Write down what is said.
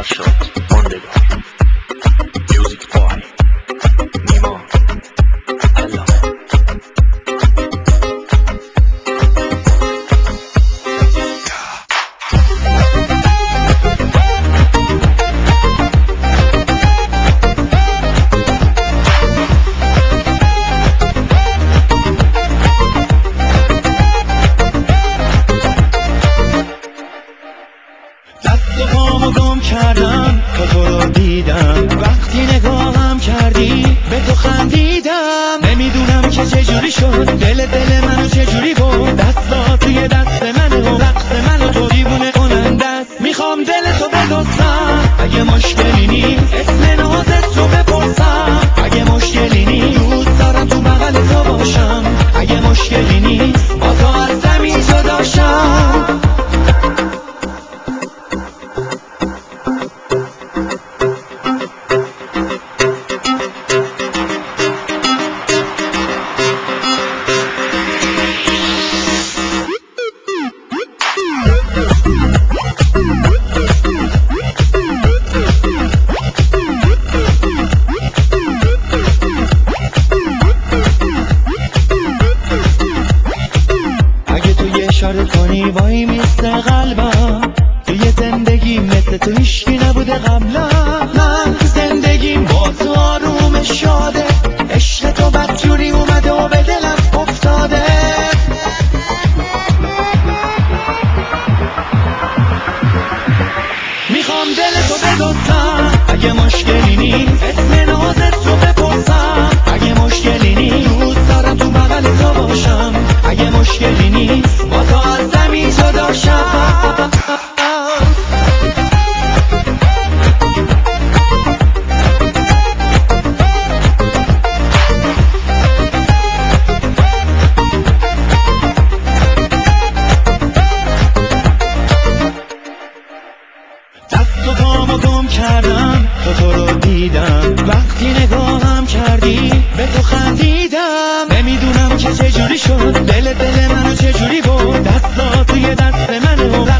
فرشاد ماندگار میوزیک بای نیما علامه. دست و پامو گم کردم تا تو رو دیدم، وقتی نگاهم کردی به تو خندیدم. نمیدونم که چجوری شد دل منو چجوری برد، دستا توی دست منه و رقص منو تو دیوونه کننده است. میخوام دل تو بدزدم اگه مشکلی نیست، اسم نازت رو بپرسم اگه مشکلی نیست. دوست دارم تو بغل تو باشم اگه مشکلی نیست، با تو از زمین جدا شم. اگه تو یه اشاره کنی وای میسته قلبم، توی زندگی مثل تو هیشکی نبوده قبلا. من زندگیم با تو آروم شاده، عشق تو بدجوری اومده و به دلم افتاده. میخوام دل تو بدزدم اگه مشکلی نیست، اسم نازت رو بپرسم اگه مشکلی نیست. دوست دارم تو بغل تو باشم اگه مشکلی نیست، با تو از زمین جدا شم. دست و پامو گم کردم تا تو رو دیدم، وقتی نگاهم کردی به تو خندیدم. نمیدونم که چجوری شد دل منو چجوری برد، دستا توی دست منه و